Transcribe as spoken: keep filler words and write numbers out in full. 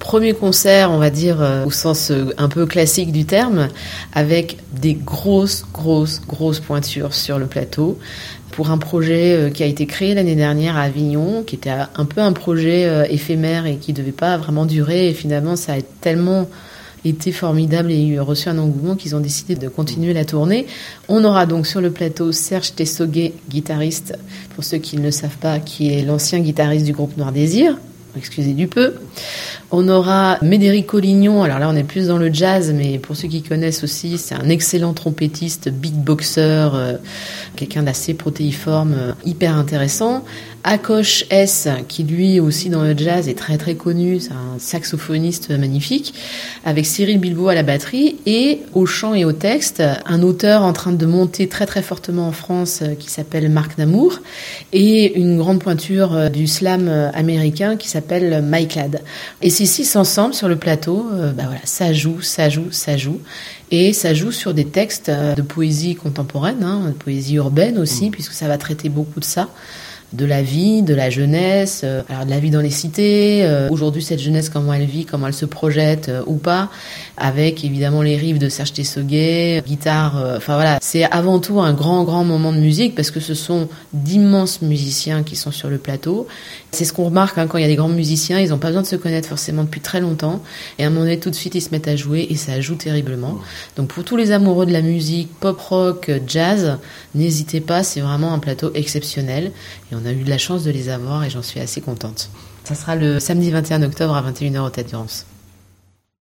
Premier concert, on va dire, euh, au sens euh, un peu classique du terme, avec des grosses, grosses, grosses pointures sur le plateau, pour un projet euh, qui a été créé l'année dernière à Avignon, qui était un peu un projet euh, éphémère et qui ne devait pas vraiment durer. Et finalement, ça a tellement été formidable et eu reçu un engouement qu'ils ont décidé de continuer la tournée. On aura donc sur le plateau Serge Tessoguet, guitariste, pour ceux qui ne le savent pas, qui est l'ancien guitariste du groupe Noir Désir. Excusez du peu. On aura Médéric Collignon, alors là on est plus dans le jazz, mais pour ceux qui connaissent aussi, c'est un excellent trompettiste, beatboxer, euh, quelqu'un d'assez protéiforme, euh, hyper intéressant. Akosh S, qui lui aussi dans le jazz est très très connu, c'est un saxophoniste magnifique, avec Cyril Bilbao à la batterie, et au chant et au texte, un auteur en train de monter très très fortement en France qui s'appelle Marc Namour, et une grande pointure du slam américain qui s'appelle Mike Ladd. Et ces six ensemble sur le plateau, euh, bah voilà, ça joue, ça joue, ça joue. Et ça joue sur des textes de poésie contemporaine, hein, de poésie urbaine aussi, mmh. puisque ça va traiter beaucoup de ça. De la vie, de la jeunesse, euh, alors de la vie dans les cités, euh, aujourd'hui cette jeunesse, comment elle vit, comment elle se projette euh, ou pas, avec évidemment les riffs de Serge Tessoguet, guitare, euh, enfin voilà, c'est avant tout un grand grand moment de musique parce que ce sont d'immenses musiciens qui sont sur le plateau. C'est ce qu'on remarque hein, quand il y a des grands musiciens, ils n'ont pas besoin de se connaître forcément depuis très longtemps, et à un moment donné tout de suite ils se mettent à jouer et ça joue terriblement. Donc pour tous les amoureux de la musique, pop rock, jazz, n'hésitez pas, c'est vraiment un plateau exceptionnel. Et on a eu de la chance de les avoir et j'en suis assez contente. Ça sera le samedi vingt et un octobre à vingt et une heures au Tête d'Urance.